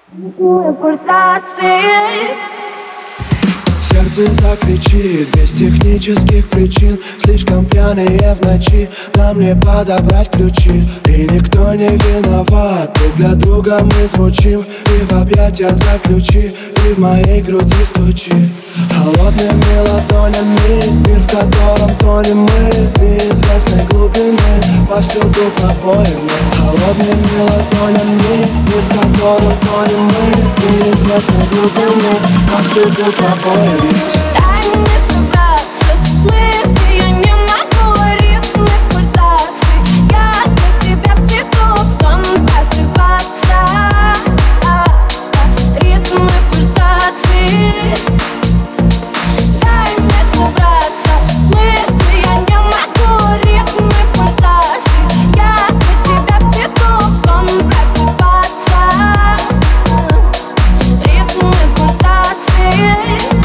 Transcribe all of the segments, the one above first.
Пульсации. Сердце закричит без технических причин. Слишком пьяные в ночи, нам не подобрать ключи. И никто не виноват, друг для друга мы звучим. И в объятия заключи, и в моей груди стучи. Холодными ладонями, мир, в котором тонем мы. Неизвестной глубины, повсюду пробоины. Холодными ладонями, мир, в котором тонем мы. Неизвестной глубины, повсюду пробоины. Дай мне собраться, в смысле я не могу. Ритмы пульсаций, я для тебя в цвету, в сон просыпаться. Ритмы пульсаций. Дай мне собраться, в смысле я не могу. Ритмы пульсаций, я для тебя в цвету, в сон просыпаться. Ритмы пульсаций.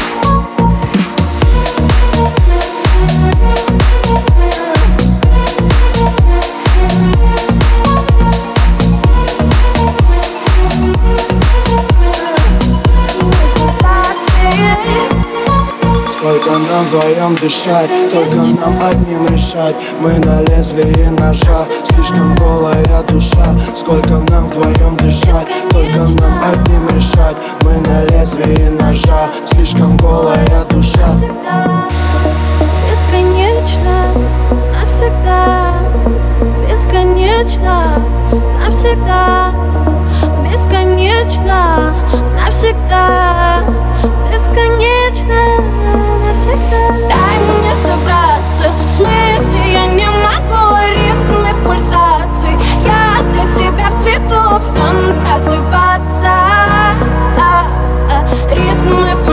Сколько нам вдвоем дышать, только нам одним решать. Мы на лезвии ножа, слишком голая душа. Сколько нам вдвоем дышать, только нам одним решать. Мы на лезвии ножа, слишком голая душа. Бесконечно, навсегда. Бесконечно, навсегда. Бесконечно, навсегда. Бесконечно, навсегда. Дай мне собраться, в смысле я не могу. Ритмы пульсаций, я для тебя в цвету, в сон просыпаться. Ритмы пульсаций.